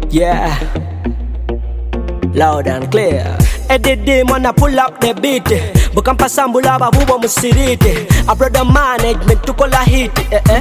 Yeah, loud and clear. Edit man I pull up the beat. Bukan pasambula babuwa musirite. A brother management tukola hit.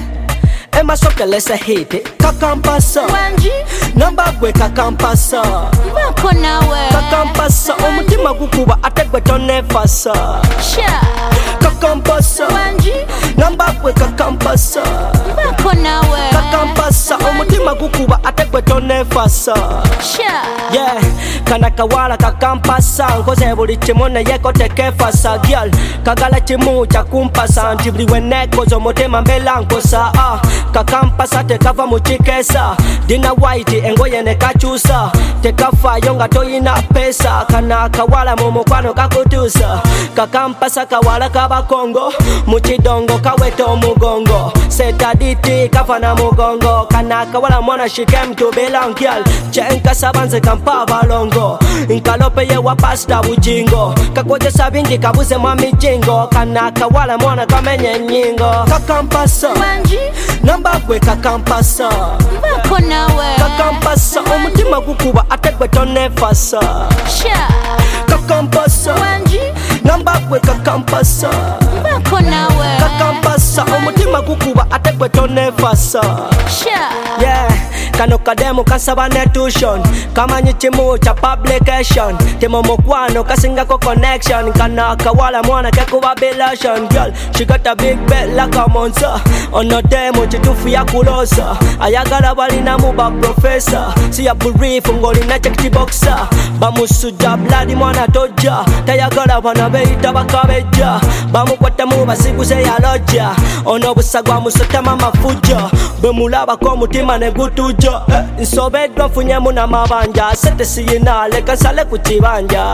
Masoka let's hit it. Kakampasa Wanji Namba gwe kakampasa Bako nawe Kakampasa Omutima gukuba ategwe tonefasa Sha Kakampasa Wanji Namba gwe kakampasa Bako nawe Kakampasa Omutima gukuba ategwe tonefasa Sha Yeah Kana kawala kakampasa Nkoze buli chimone yeko tekefasa Gyal Kagala chimu chakumpasa Ntibli neko zomotema mbela nkosa Kakampasa tekava muchikesa Dina white engoye nekachusa Tekafa yonga toyina pesa Kana kawala mumukwano kakutusa Kakampasa kawala kaba Kongo Muchidongo kaweto mugongo Setaditi kafa na mugongo Kana kawala mwana shikem to belangyal Chenka sabanze kampa balongo Nkalope ye wapasta bujingo Kakoje sabingi kabuze mwami jingo Kana kawala mwana kamenye nyingo Kakampasa Wanji Namba gwe kakampasa Bako nawe Kakampasa Omutima gukuba ategwe tonefasa Sha Kakampasa Wanji Namba gwe kakampasa Bako nawe Kakampasa Omutima gukuba ategwe tonefasa Sha Yeah Kano kademo kasaba netuition Kamanyi chimu cha publication Timo mokwano kasinga ko connection Kana kawala mwana kekuba bilation Girl, she got a big bet like a monster Ono demo chitufu ya kulosa Ayagala balina muba professor Siya burifu ngoli na chekti boxer Bamusuja bloody mwana toja Tayagala wana beita bakabeja Bamukwata muba siguse ya loja Ono busagwa musota mama fuja Bemulaba ko mutima negutuja Nsobedwa funye muna mabanja Sete siyinale kasale kuchibanja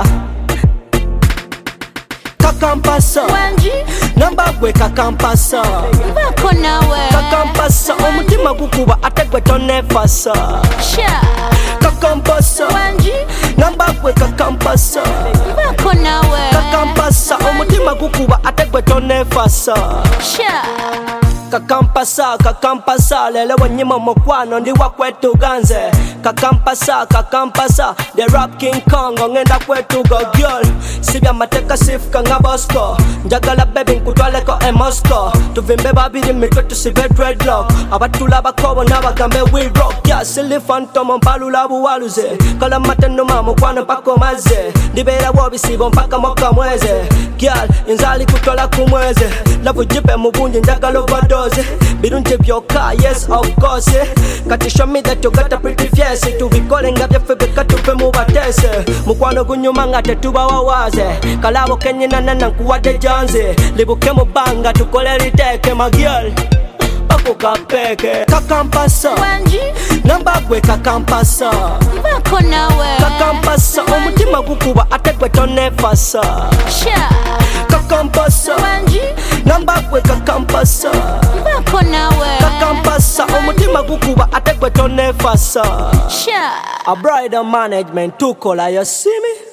Kakampasa Wanji Namba gwe kakampasa Bako nawe Kakampasa Omutima gukuba ategwe tonefasa Sha Kakampasa Wanji Namba gwe kakampasa Bako nawe Kakampasa Omutima gukuba ategwe tonefasa Sha Kakampasa lele wanyima mokwano ndi wakwetu ganze Kakampasa the rap king kong ngenda kwetu go girl Sibya mateka sifka nga Bosco Njagala baby nkutwaleko Moscow Tuvimbe babiri mitwe tusibe dreadlock Abatula bakobo nabagambe we rock Yeah silly phantom mpalula buwaluze Kala mateno mamukwano pako maze Ndibera wobisibo mpaka moka mweze Girl inzali kutwala kumweze Lavu jipe mubunji njagala overdose Birunje byoka, yes of course Kati show me that you got a pretty face Tubikolenga byaffe katupe mubatese Mukwano gunyuma nga tetuba wawaze Kalabo kenyina nana nkuwadde janze Libuke mubanga tukole liteke my girl Bakukapeke Kakampasa Wanji Namba gwe kakampasa Bako nawe Kakampasa Omutima gukuba ategwe tonefasa Sha Kakampasa Wanji Namba gwe kakampasa Bako nawe Kakampasa Omutima gukuba ategwe tonefasa Sha A brighter management tukola you see me